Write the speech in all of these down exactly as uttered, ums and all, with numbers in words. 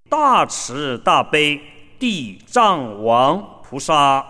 大慈大悲地藏王菩萨。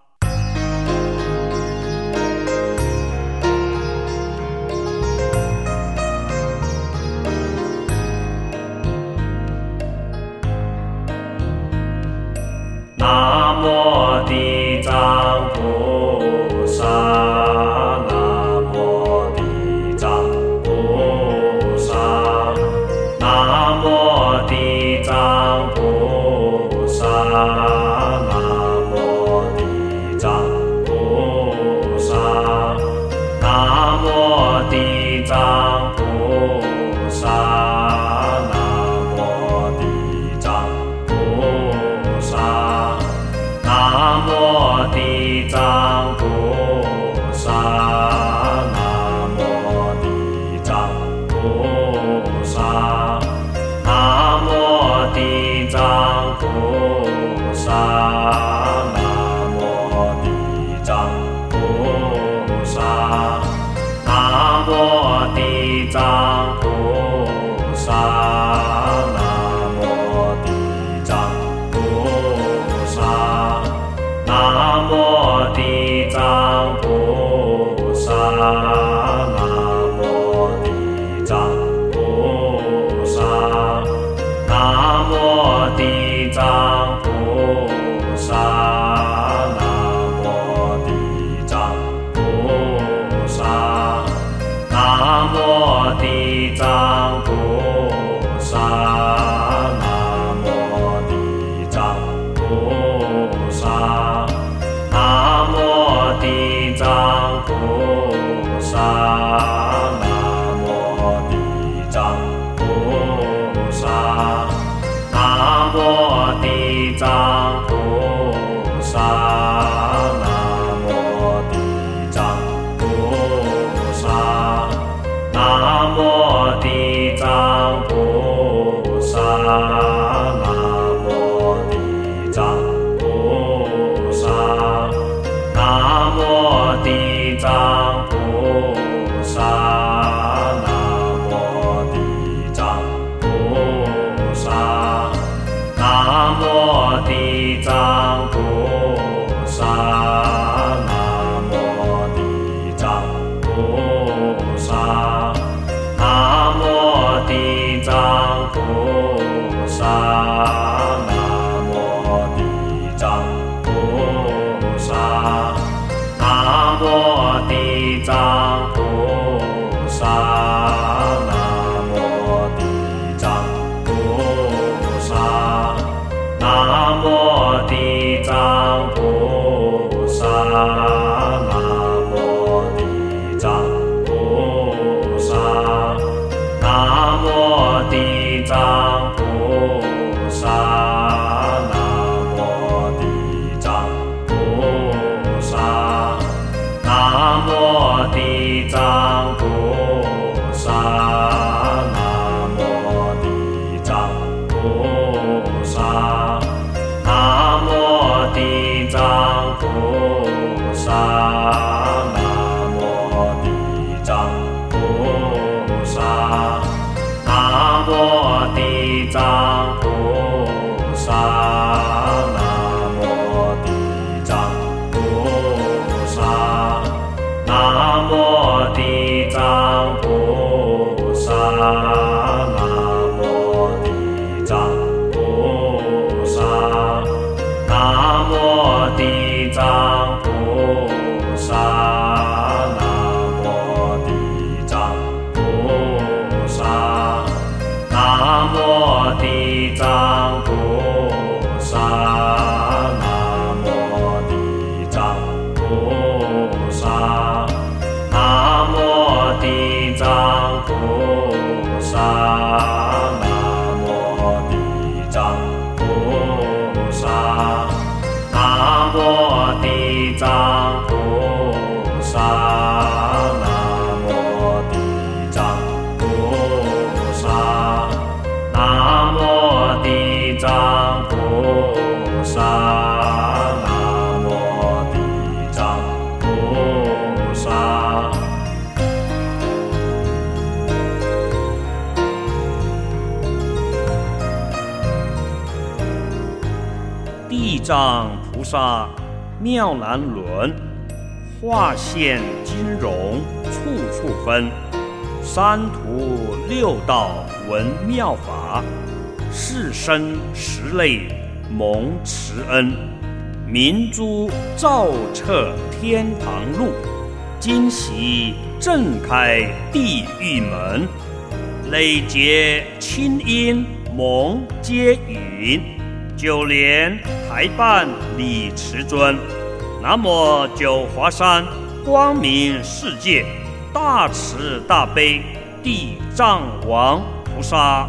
南无地藏菩萨，南无地藏菩萨，南无地藏菩萨，南无地藏菩萨，南无地藏菩萨，南无地藏菩萨。南无地藏菩萨，南无地藏菩萨，南无地藏菩萨，南无地藏菩萨，南无地藏菩萨，南无地藏菩萨。南无地藏菩萨，南无地藏菩萨，南无地藏菩萨，南无地藏菩萨，南无地藏菩萨，南无地藏菩萨。南无地藏菩萨，南无地藏菩萨，南无地藏菩萨，南无地藏菩萨，南无地藏菩萨，南无地藏菩萨。南无地藏菩萨，南无地藏菩萨，南无地藏菩萨，南无地藏菩萨，南无地藏菩萨，南无地藏菩萨。南无地藏菩萨，南无地藏菩萨，南无地藏菩萨，南无地藏菩萨，南无地藏菩萨，南无地藏菩萨。南无地藏菩萨，南无地藏菩萨，南无地藏菩萨，南无地藏菩萨，南无地藏菩萨，南无地藏菩萨。南无地藏菩萨，南无地藏菩萨，南无地藏菩萨，南无地藏菩萨，南无地藏菩萨，南无地藏菩萨。南无地藏菩萨，南无地藏菩萨，南无地藏菩萨，南无地藏菩萨，南无地地藏菩萨妙难轮，化现金融处处分，三途六道闻妙法，是生实类蒙慈恩，明珠照彻天堂路，今夕正开地狱门，累劫清音蒙接引，九莲台办李慈尊。南无九华山光明世界大慈大悲地藏王菩萨。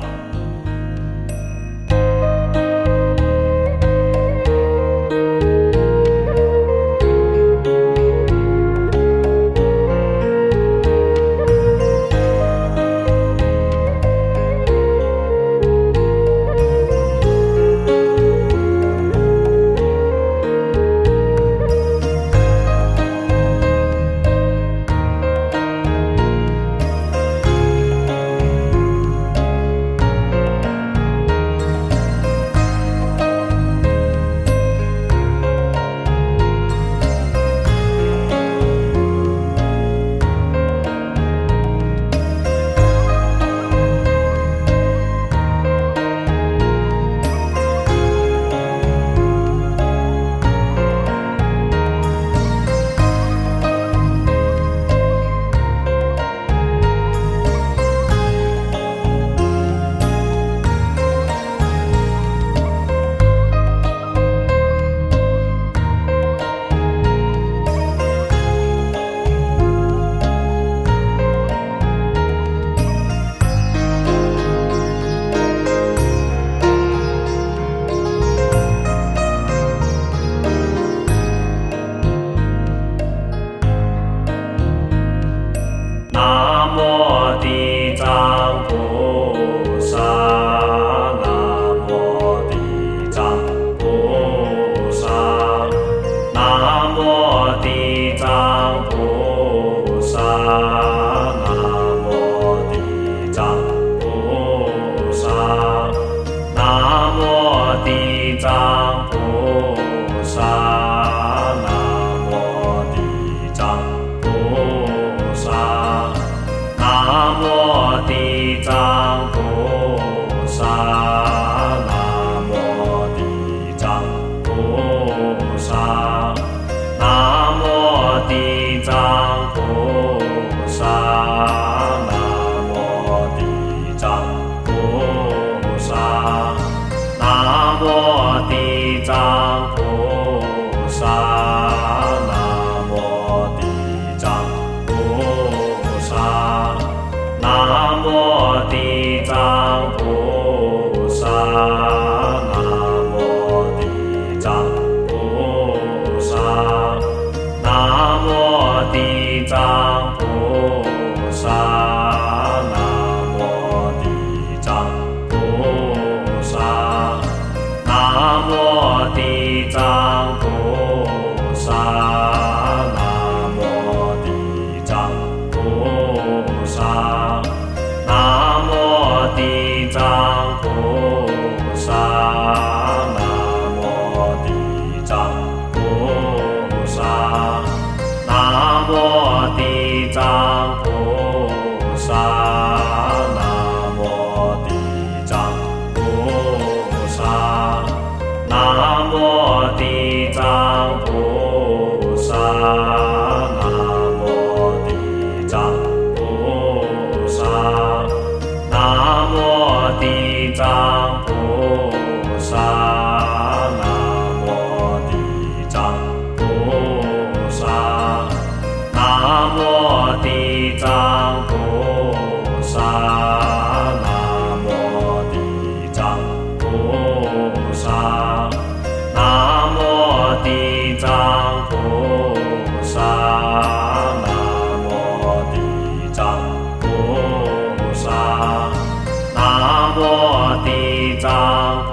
地藏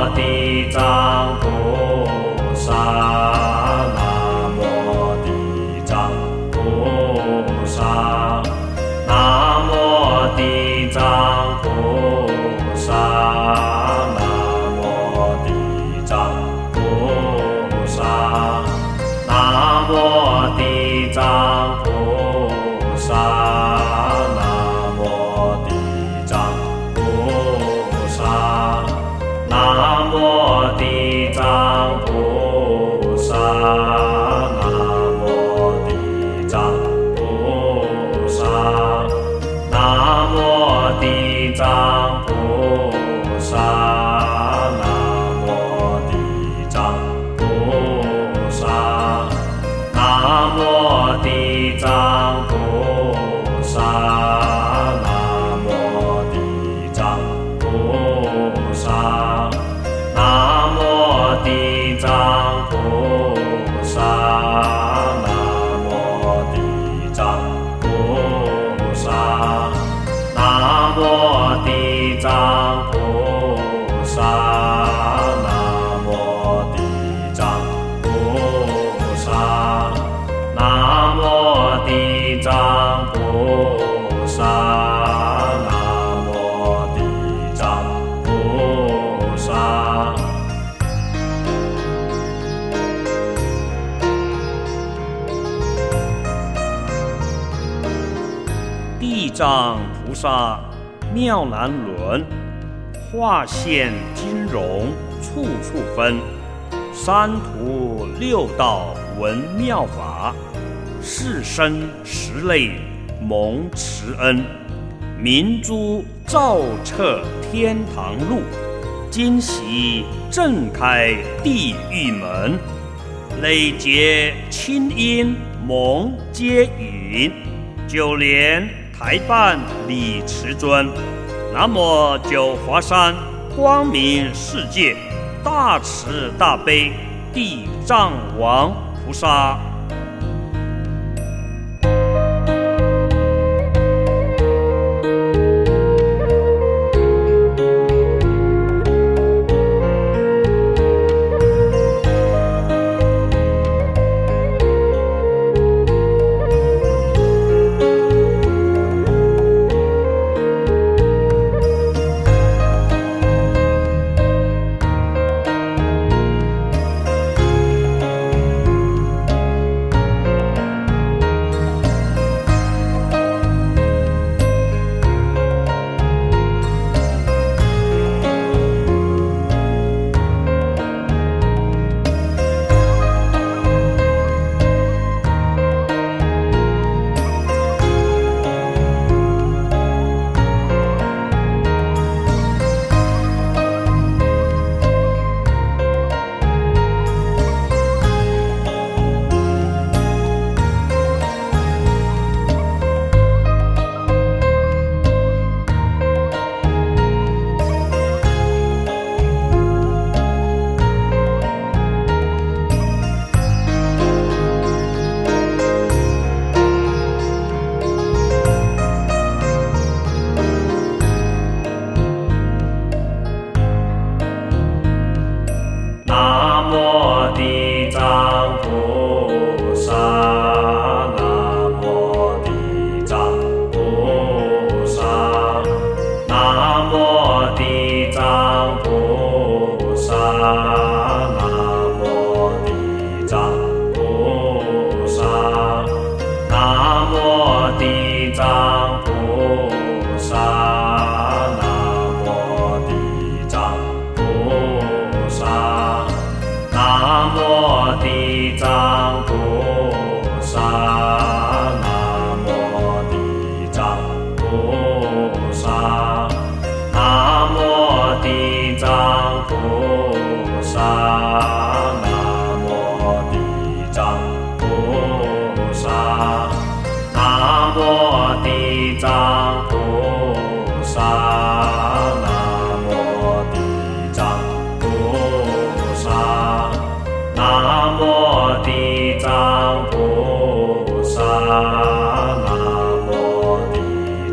地藏菩萨，南无地藏菩萨，南无地藏菩萨，南无地藏菩萨，南无地藏菩萨，南无地藏菩萨，南无地藏菩萨，南无地藏菩萨，南无地藏菩萨，南无地藏菩萨，南无地藏菩萨，南无地藏菩萨，南无地藏菩萨，南无地藏菩萨，南无地藏菩萨，南无地藏菩萨，南无地藏菩萨，南无地藏菩萨。地藏菩萨妙难轮，化现金容处处分，三途六道闻妙法，是身实类蒙慈恩，明珠照彻天堂路，今喜正开地狱门，累劫清音蒙接引，就连台办李慈尊，南无九华山光明世界大慈大悲地藏王菩萨。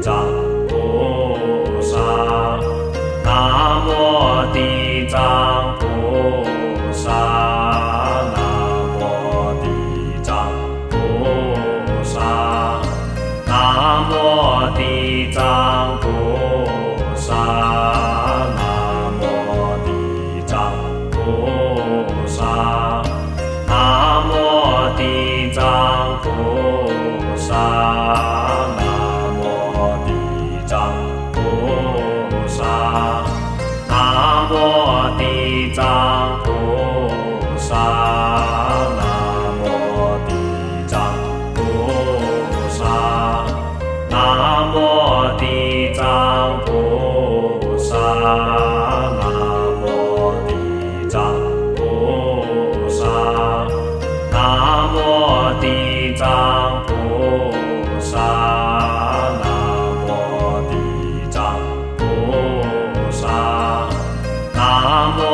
地藏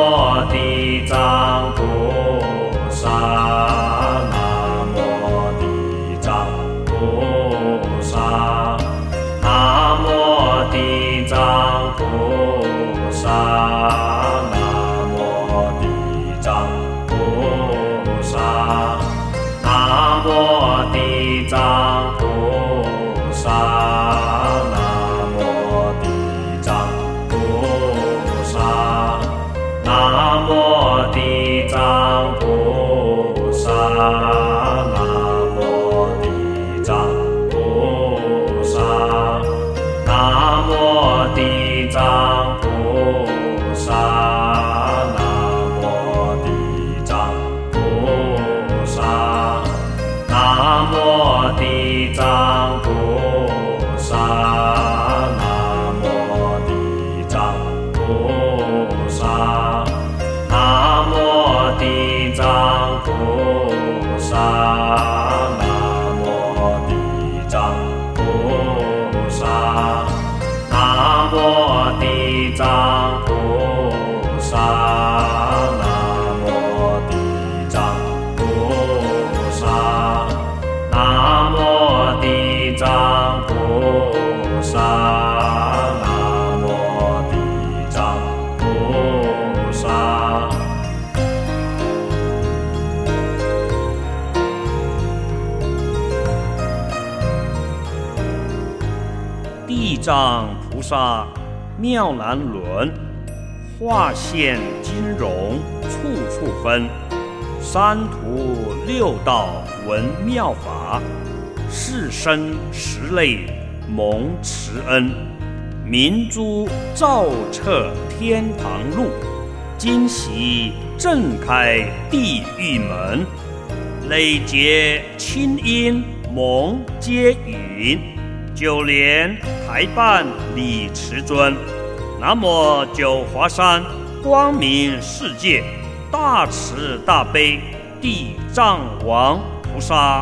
无地藏菩萨，南无地藏菩萨，南无地藏菩萨，南无地藏菩萨，南无地藏菩萨，南无地藏菩萨，南无地藏菩萨，南无地藏菩萨，南无地藏菩萨，南无地藏菩萨，南无地藏菩萨，南无地藏菩萨，南无地藏菩萨，南无地藏菩萨，南无地藏菩萨，南无地藏菩萨，南无地藏菩萨，南无地藏菩萨。地藏菩萨妙难轮，化现金容处处分，三途六道闻妙法，是生实类蒙慈恩，明珠照彻天堂路，今夕正开地狱门，累劫清音蒙接引，就连台办李慈尊，南无九华山光明世界大慈大悲地藏王菩萨。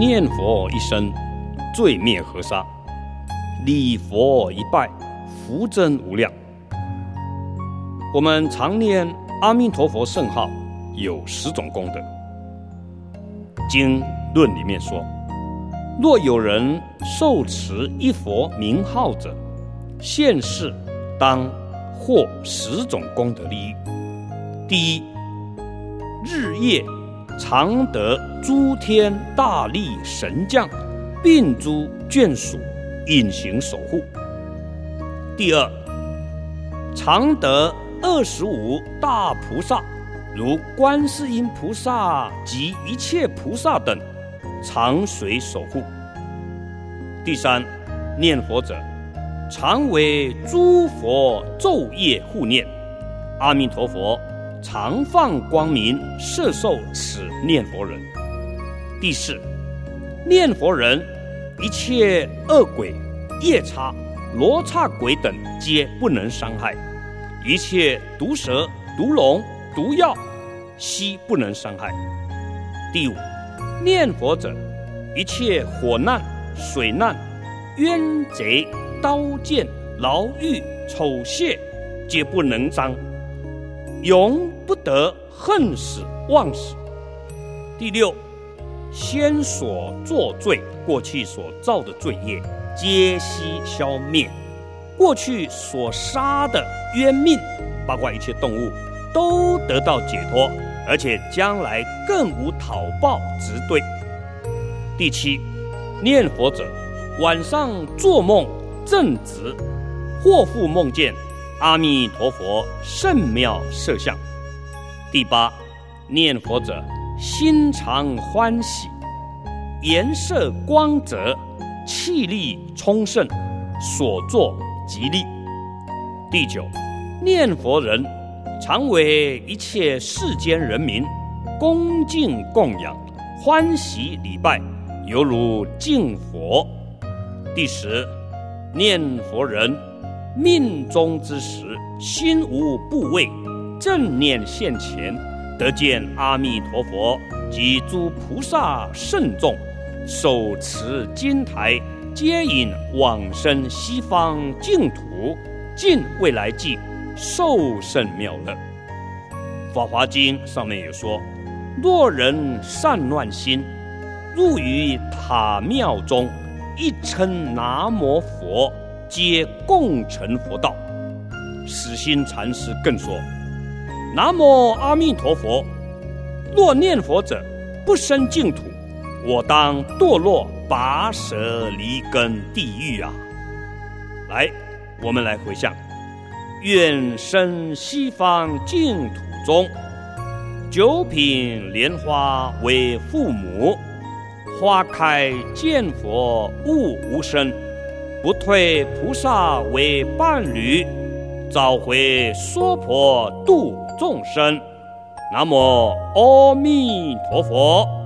念佛一生，罪灭河沙；礼佛一拜，福增无量。我们常念阿弥陀佛圣号，有十种功德。经论里面说，若有人受持一佛名号者，现世当获十种功德利益。第一，日夜常得诸天大力神将并诸眷属隐形守护。第二，常得二十五大菩萨，如观世音菩萨及一切菩萨等，常随守护。第三，念佛者常为诸佛昼夜护念，阿弥陀佛常放光明摄受此念佛人。第四，念佛人一切恶鬼、夜叉、罗刹鬼等皆不能伤害，一切毒蛇、毒龙、毒药悉不能伤害。第五，念佛者一切火难、水难、冤贼、刀剑、牢狱、丑械皆不能伤，永不得恨死忘死。第六，先所作罪，过去所造的罪业皆悉消灭，过去所杀的冤命，包括一切动物，都得到解脱，而且将来更无讨报之对。第七，念佛者晚上做梦正直，或复梦见阿弥陀佛圣妙色相。第八，念佛者心常欢喜，颜色光泽，气力充盛，所作吉利。第九，念佛人常为一切世间人民恭敬供养，欢喜礼拜，犹如敬佛。第十，念佛人命终之时，心无怖畏，正念现前，得见阿弥陀佛及诸菩萨圣众，手持经台，接引往生西方净土，尽未来际，受胜妙乐。法华经上面有说，若人散乱心，入于塔庙中，一称南无佛，皆共成佛道。死心禅师更说，南无阿弥陀佛，若念佛者不生净土，我当堕落拔舌离根地狱啊！来，我们来回向，愿生西方净土中，九品莲花为父母，花开见佛悟无生，不退菩萨为伴侣，找回娑婆度众生。南无阿弥陀佛。